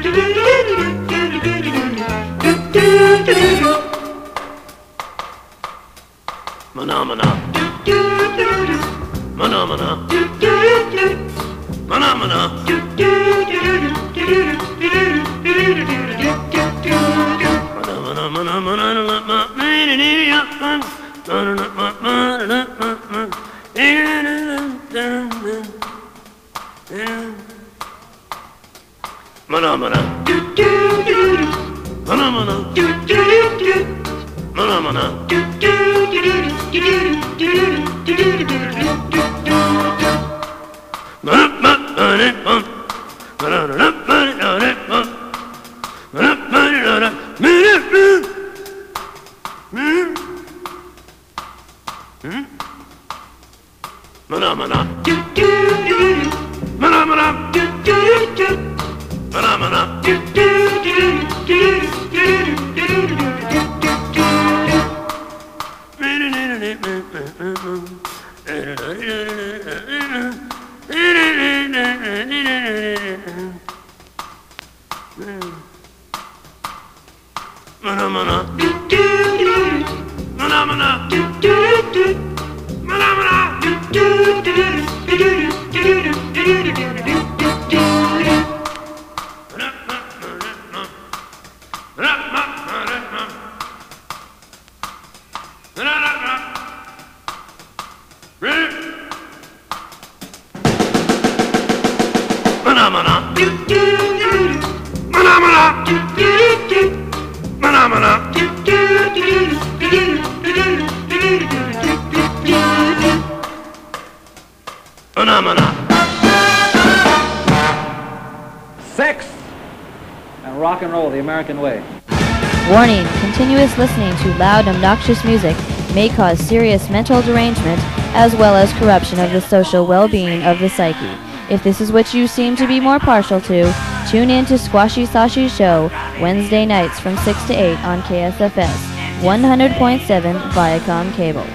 Mana-mana. Mana-mana. Mana-mana. Mana-mana. Mana-mana. Mana-mana. Sex and rock and roll the American way. Warning, continuous listening to loud, obnoxious music may cause serious mental derangement as well as corruption of the social well-being of the psyche. If this is what you seem to be more partial to, tune in to Squashy Sashi's show Wednesday nights from 6 to 8 on KSFS 100.7 Viacom Cable.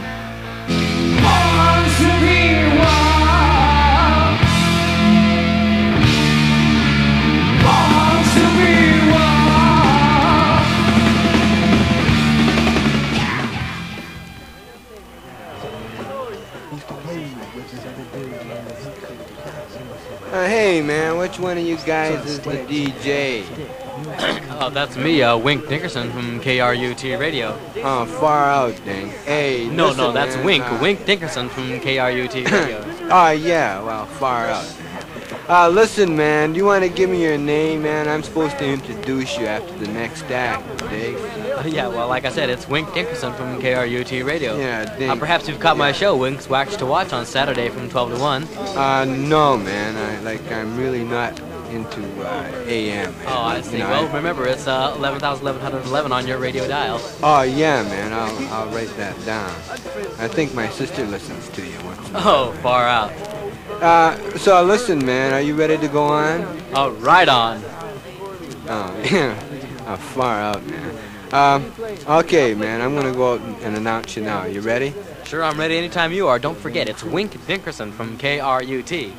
Hey man, which one of you guys is the DJ? Oh, that's me, Wink Dickerson from KRUT Radio. Oh, far out, dang. Hey, No, listen, that's man, Wink. Wink Dickerson from KRUT Radio. Oh, yeah, well, far out. Listen, man, do you want to give me your name, man? I'm supposed to introduce you after the next act, dig? Yeah, well, like I said, it's Wink Dickerson from KRUT Radio. Yeah, dig. Perhaps you've caught my show, Wink's Wax to Watch, on Saturday from 12 to 1. No, man, I'm really not into AM. Man. Oh, I see. You know, Well, remember, it's 11,1111 on your radio dial. Oh, yeah, man, I'll write that down. I think my sister listens to you once in a while. Oh, far out. So listen, man, are you ready to go on? Oh, right on. Oh, yeah. Oh, far out, man. Okay, man, I'm gonna go out and announce you now. You ready? Sure, I'm ready anytime you are. Don't forget, it's Wink Dickerson from KRUT.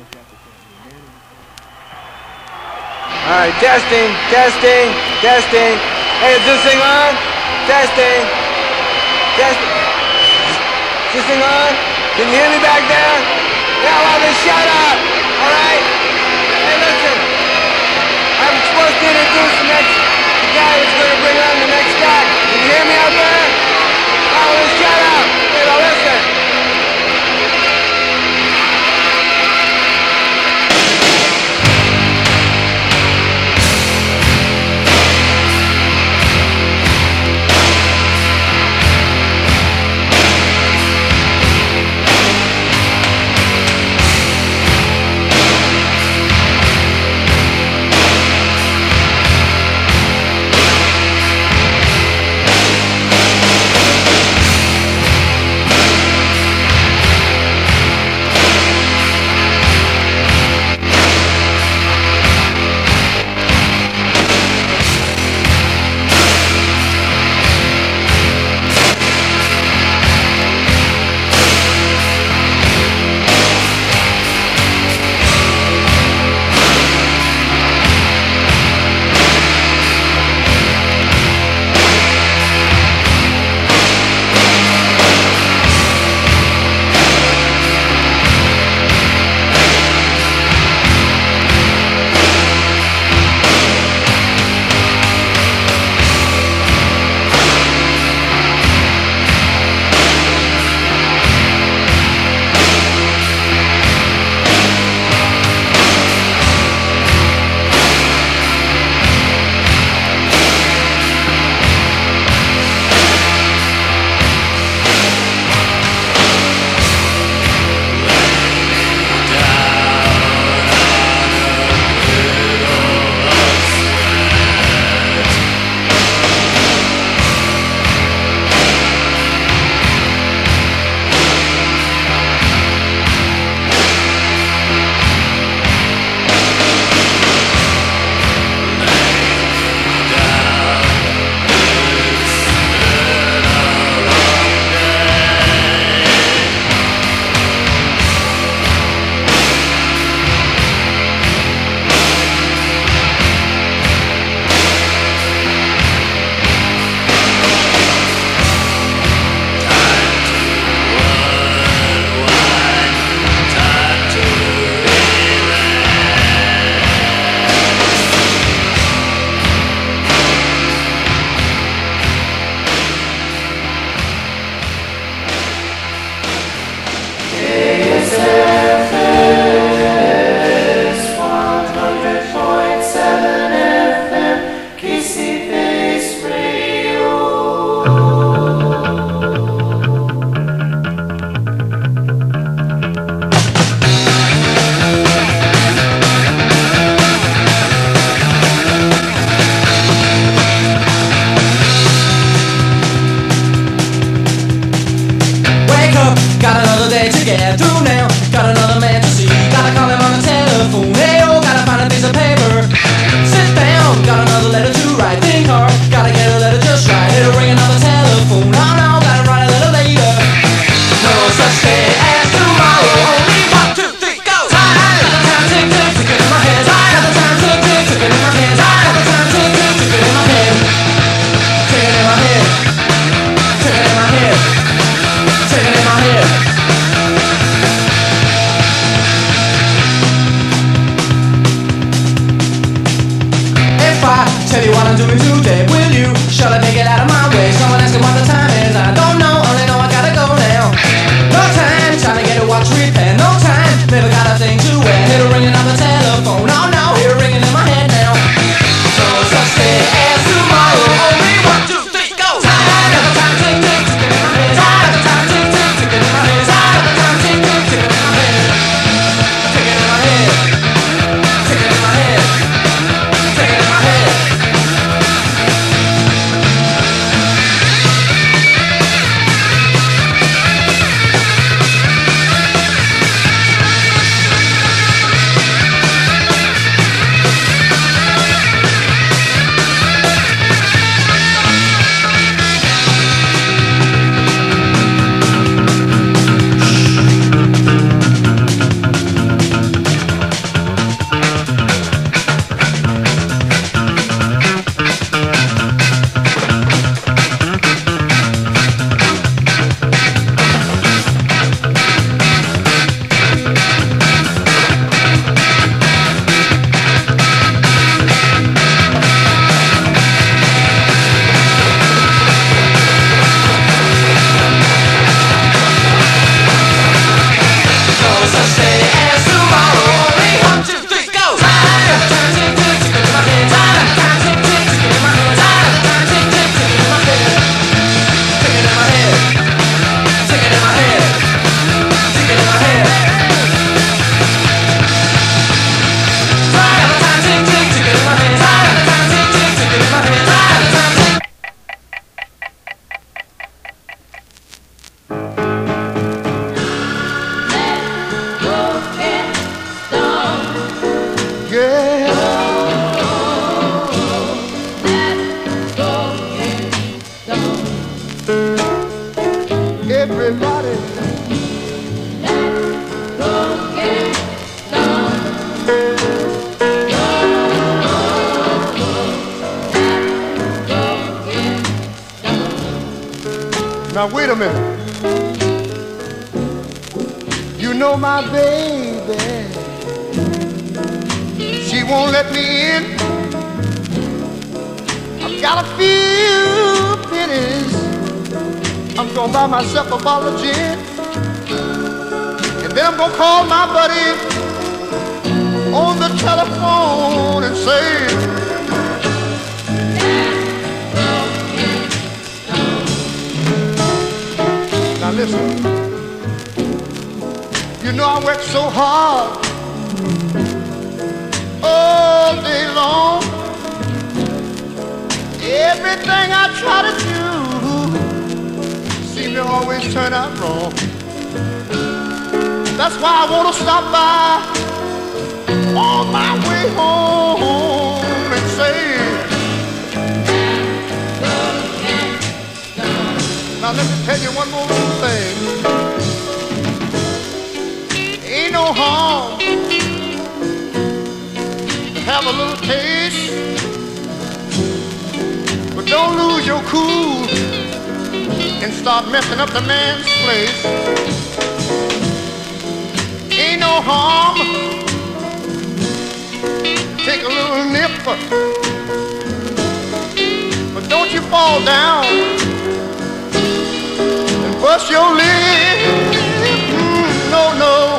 All right, testing. Hey, is this thing on? Testing. Is this thing on? Can you hear me back there? Yeah, well, then shut up. All right? Hey, listen. I'm supposed to introduce the next guy that's going to bring on the next act. Can you hear me out there? Oh, well, shut up. Hey, now listen. come to me today. Will you surely make it out of my way? Someone asking what the time is. I don't know, only know I gotta go now. No time trying to get a watch repair. No time, never got a thing to wear. Hear it ringing on the telephone. Oh no, hear it ringing in my head now. So such day as tomorrow. Only 1, 2, 3, go. Time, got the time, tick, tick, ticking in my head. Time, got the time, tick, tick, ticking in my head. Time, got the time, tick, tick, ticking in my head. Ticking in my head. Ticking in my head. Ticking in my head. Everybody, now wait a minute. You know my baby, she won't let me in. I've got a few pennies. I'm gonna buy myself a bottle of gin, and then I'm gonna call my buddy on the telephone and say, now listen, you know I work so hard all day long. Everything I try to do seem to always turn out wrong. That's why I want to stop by on my way home and say, now let me tell you one more little thing. Ain't no harm to have a little taste, but don't lose your cool and start messing up the man's place. Ain't no harm, take a little nip, but don't you fall down and bust your lip. No, no.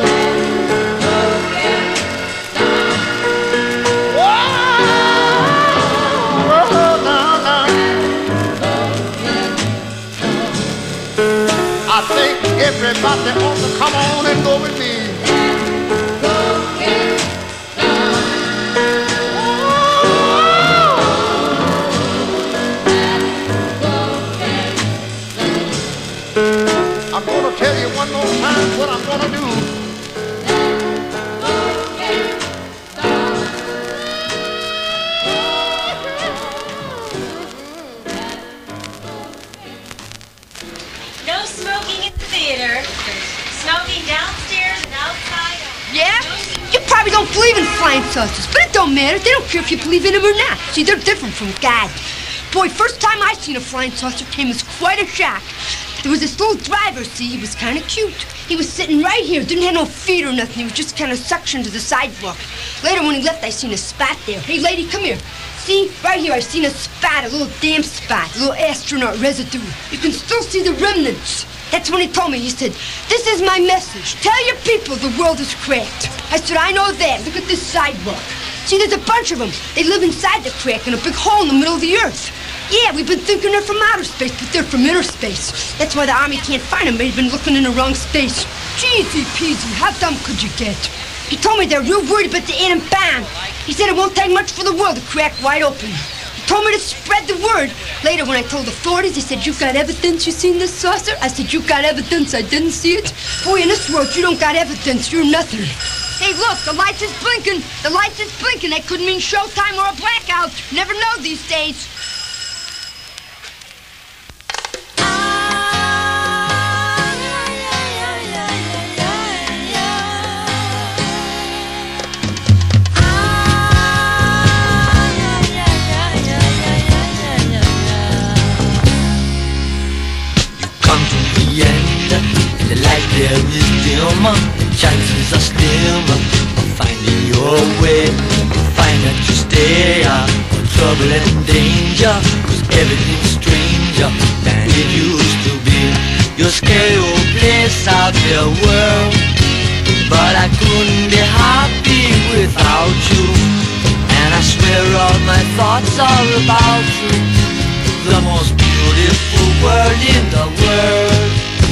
I think everybody ought to come on and go with me. I'm gonna tell you one more time what I'm gonna do. No smoking in the theater. Smoking downstairs and outside. Yeah? You probably don't believe in flying saucers, but it don't matter. They don't care if you believe in them or not. See, they're different from God. Boy, first time I seen a flying saucer came as quite a shock. There was this little driver, see, he was kind of cute. He was sitting right here, didn't have no feet or nothing. He was just kind of suctioned to the sidewalk. Later, when he left, I seen a spot there. Hey, lady, come here. See, right here, I've seen a spot, a little damp spot, a little astronaut residue. You can still see the remnants. That's when he told me. He said, this is my message. Tell your people the world is cracked. I said, I know that. Look at this sidewalk. See, there's a bunch of them. They live inside the crack in a big hole in the middle of the earth. Yeah, we've been thinking they're from outer space, but they're from inner space. That's why the Army can't find them. They've been looking in the wrong space. Jeezy peasy, how dumb could you get? He told me they're real worried about the atom bomb. He said it won't take much for the world to crack wide open. He told me to spread the word. Later, when I told authorities, he said, you got evidence you seen this saucer? I said, you got evidence I didn't see it? Boy, in this world, you don't got evidence. You're nothing. Hey, look, the lights is blinking. The lights is blinking. That could mean showtime or a blackout. Never know these days. The light there is dim, and chances are slim of finding your way. Find that you stay out of trouble and danger, 'cause everything's stranger than it used to be. Your scary old place out there, world, but I couldn't be happy without you. And I swear all my thoughts are about you. The most beautiful world in the world.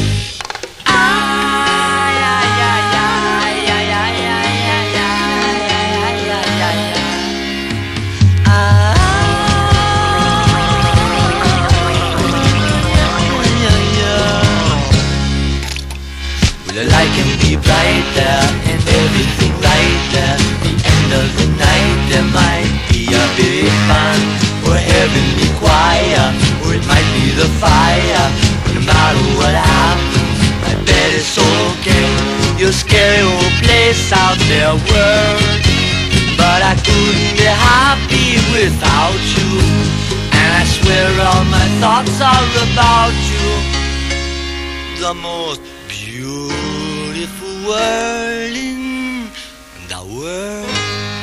The light can be brighter and everything lighter. The end of the night there might be a big fun, or heavenly choir, or it might be the fire. No matter what happens, I bet it's okay. Your scary old place out there, world, but I couldn't be happy without you. And I swear all my thoughts are about you. The most beautiful world in the world.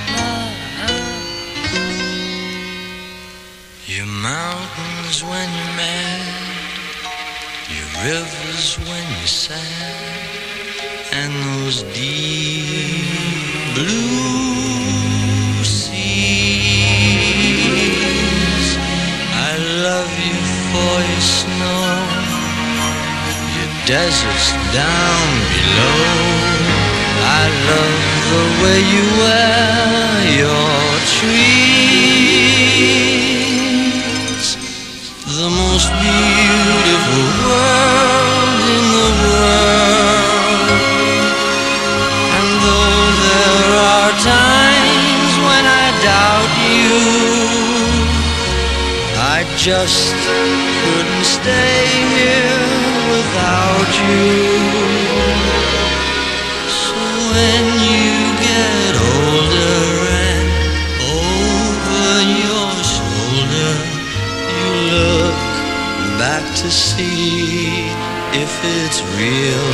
Your mountains when you're mad, your rivers when you're sad, and those deep blue seas. I love you for your snow, deserts down below. I love the way you wear your trees. The most beautiful world in the world. And though there are times when I doubt you, I just couldn't stay here without you. So when you get older and over your shoulder you look back to see if it's real,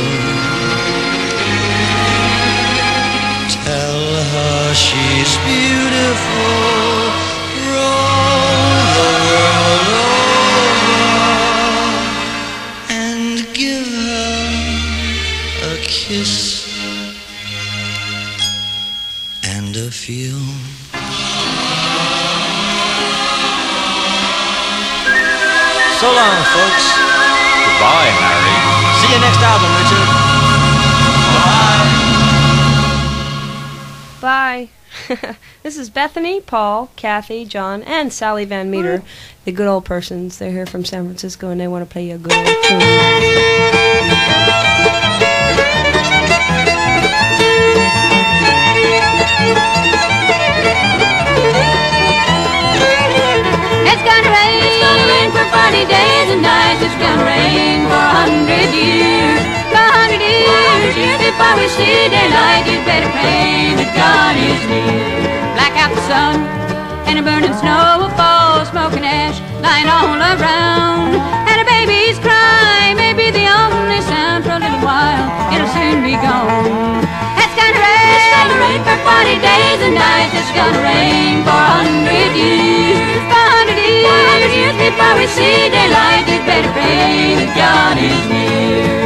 tell her she's beautiful. Roll the world over and give her a kiss and a feel. So long, folks. Goodbye, Harry. See you next album, Richard. Bye. This is Bethany, Paul, Kathy, John, and Sally Van Meter, the good old persons. They're here from San Francisco, and they want to play you a good old tune. It's gonna rain for 40 days and nights. It's gonna rain for 100 years. 100 years. Before we see daylight, you better pray that God is near. Black out the sun and a burning snow will fall, smoke and ash lying all around. And a baby's cry may be the only sound for a little while. It'll soon be gone. It's gonna rain for 40 days and nights. It's gonna rain for 100 years. For 100 years before we see daylight. You better pray that God is near.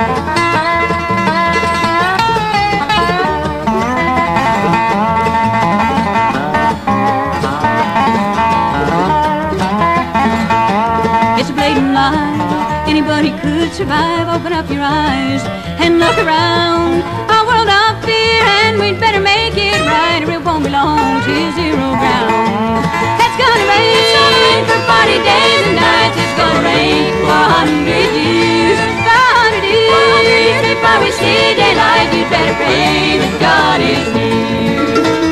It's a blatant lie. Anybody could survive. Open up your eyes and look around. A world of fear, and we'd better make it right, or it won't belong to zero ground. It's gonna rain for 40 days and nights. It's gonna rain for 100 years. For 100 years before we see daylight. You'd better pray that God is near.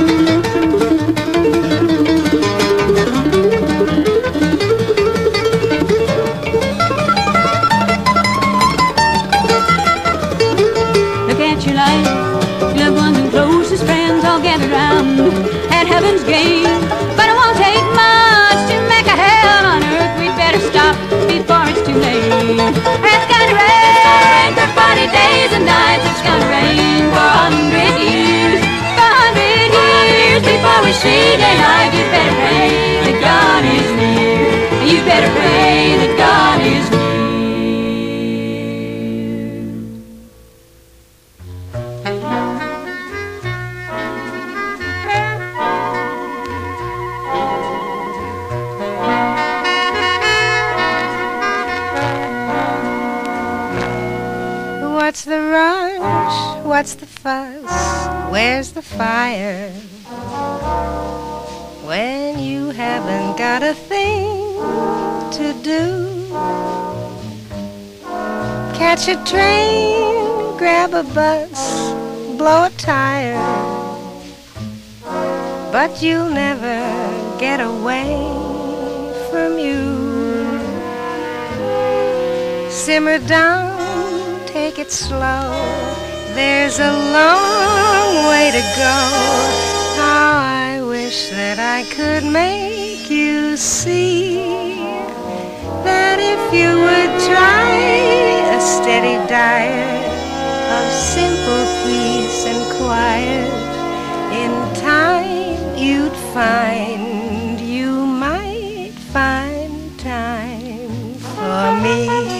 Your life, your loved ones and closest friends all gathered round at heaven's gate. But it won't take much to make a hell on earth. We'd better stop before it's too late. It's gonna rain for 40 days and nights. It's gonna rain for 100 years. For 100 years before we see daylight. You better pray that God is near. You better pray that God is near. What's the rush? What's the fuss? Where's the fire? When you haven't got a thing to do. Catch a train, grab a bus, blow a tire. But you'll never get away from you. Simmer down, take it slow. There's a long way to go. How I wish that I could make you see that if you would try a steady diet of simple peace and quiet, in time you'd find you might find time for me.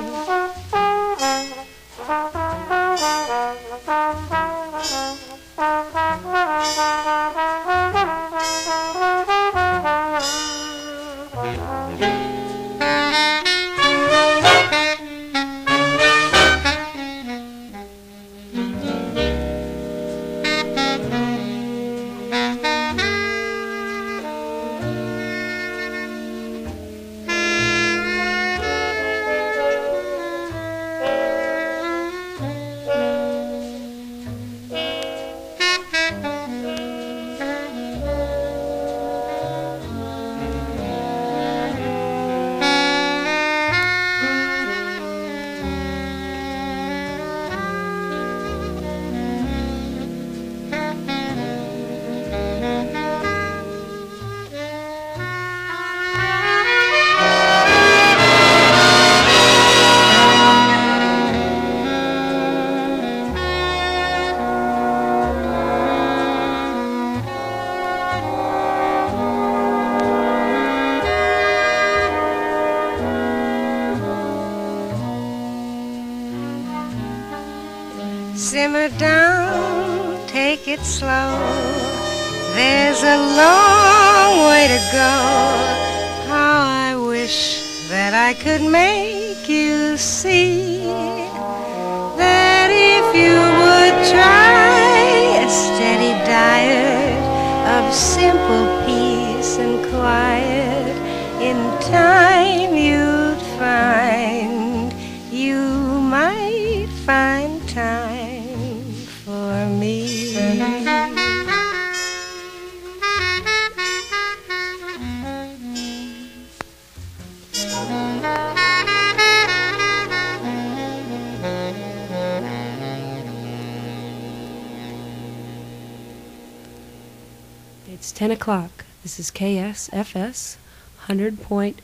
Simmer down, take it slow. There's a long way to go. How I wish that I could make you see that if you would try a steady diet of simple peace and quiet, in time you'd find you might find time for me. It's 10 o'clock. This is KSFS 100.7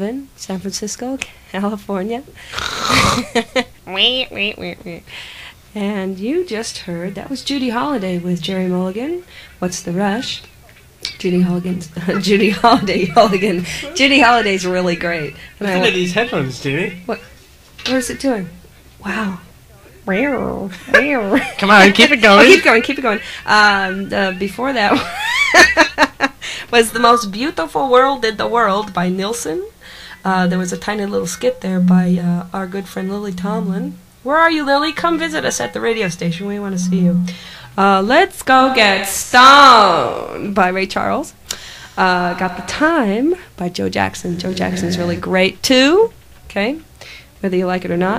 San Francisco, California. And you just heard, that was Judy Holliday with Jerry Mulligan. What's the Rush? Judy Holligan's, Judy Holliday's really great. And Listen to these headphones, Jimmy. What is it doing? Wow. Come on, keep it going. Keep it going. Before that was The Most Beautiful World in the World by Nilsson. There was a tiny little skit there by our good friend Lily Tomlin. Where are you, Lily? Come visit us at the radio station. We want to see you. Let's Go Get Stoned by Ray Charles. Got the Time by Joe Jackson. Joe Jackson's really great too. Okay, whether you like it or not.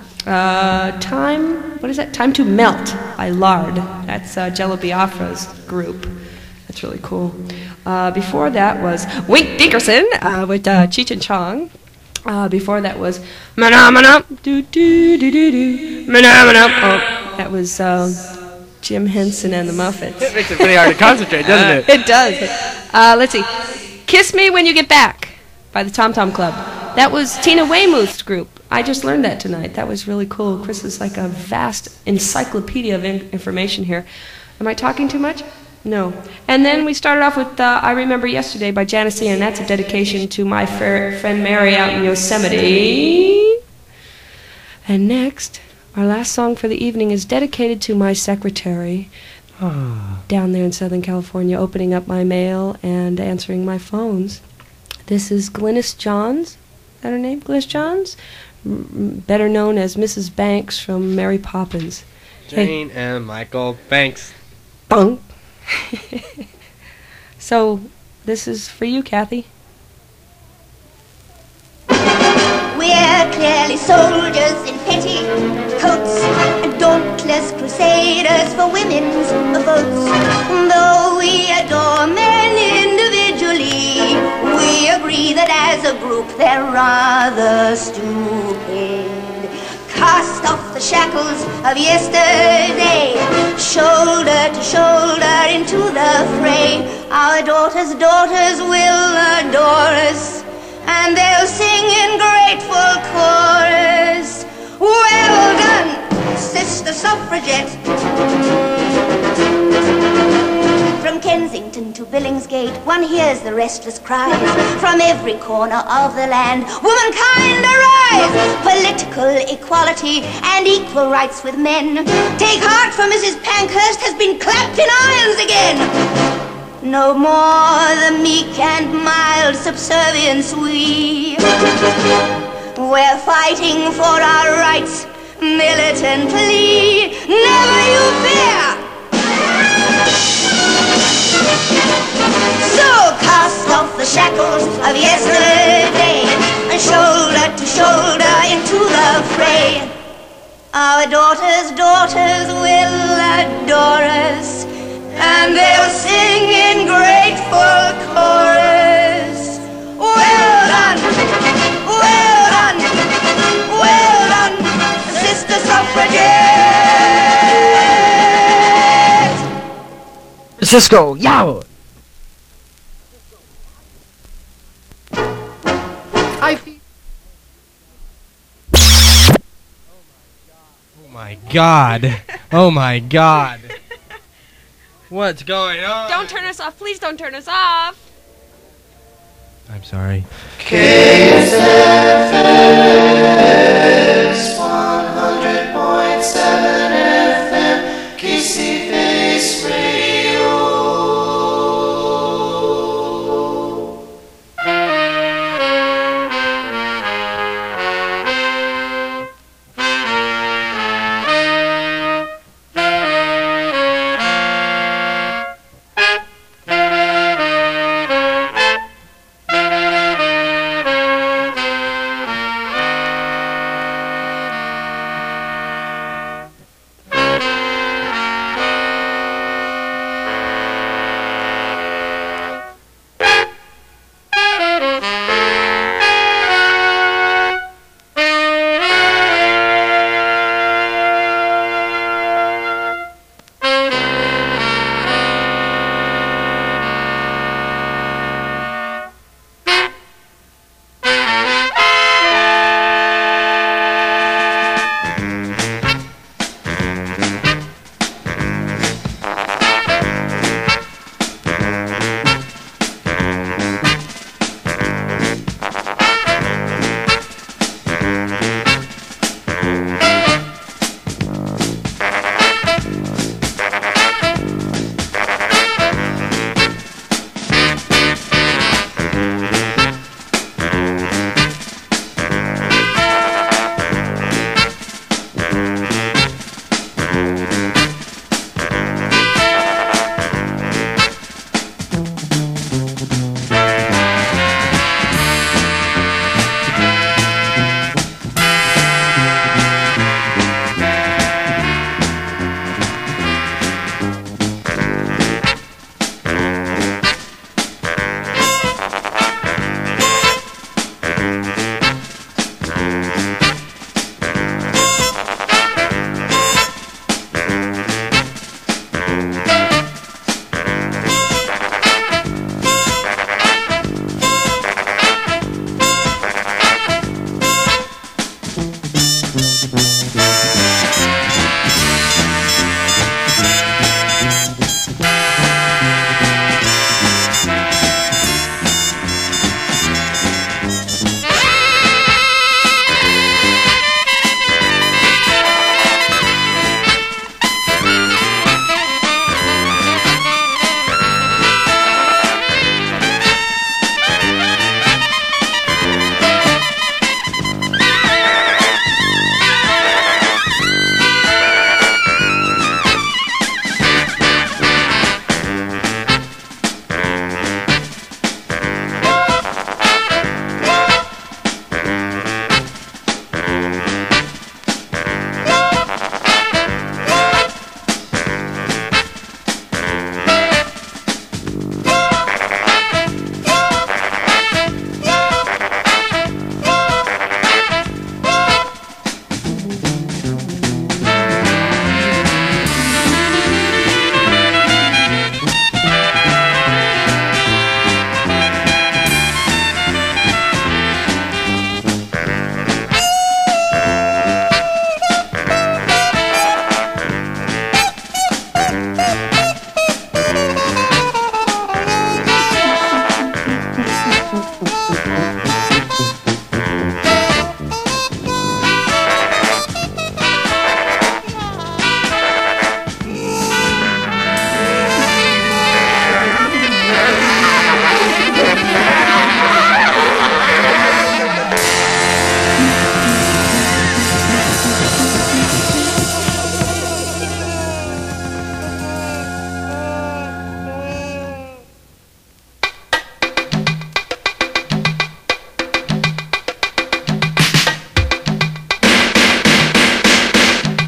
What is that? Time to Melt by Lard. That's Jello Biafra's group. That's really cool. Before that was Wink Dickerson with Cheech and Chong. Before that was Mana Mana do do do do do Mana Mana. Oh, that was Jim Henson and the Muffets. It makes it really hard to concentrate, doesn't it? It does. Let's see. Kiss Me When You Get Back by the Tom Tom Club. That was Tina Weymouth's group. I just learned that tonight. That was really cool. Chris is like a vast encyclopedia of information here. Am I talking too much? No. And then we started off with I Remember Yesterday by Janissie, and that's a dedication to my friend Mary out in Yosemite. And next, our last song for the evening is dedicated to my secretary down there in Southern California, opening up my mail and answering my phones. This is Glynis Johns. Is that her name? Glynis Johns? Better known as Mrs. Banks from Mary Poppins. Jane and Michael Banks. Bunk. So, this is for you, Kathy. We're clearly soldiers in petticoats and dauntless crusaders for women's votes. Though we adore men individually, we agree that as a group they're rather stupid. Cast off the shackles of yesterday, shoulder to shoulder into the fray. Our daughters' daughters will adore us, and they'll sing in grateful chorus. Well done, sister suffragette. From Kensington to Billingsgate, one hears the restless cries from every corner of the land. Womankind arise! Political equality and equal rights with men. Take heart, for Mrs. Pankhurst has been clapped in irons again. No more the meek and mild subservience we. We're fighting for our rights militantly. Never you fear! So cast off the shackles of yesterday and shoulder to shoulder into the fray. Our daughters' daughters will adore us, and they'll sing in grateful chorus. Well done, well done, well done, sister suffragette. Cisco, yow! Oh my god. Oh my god. What's going on? Don't turn us off. Please don't turn us off. I'm sorry. KSFX 100.7 FM Casey Face Radio.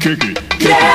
kick it. Yeah.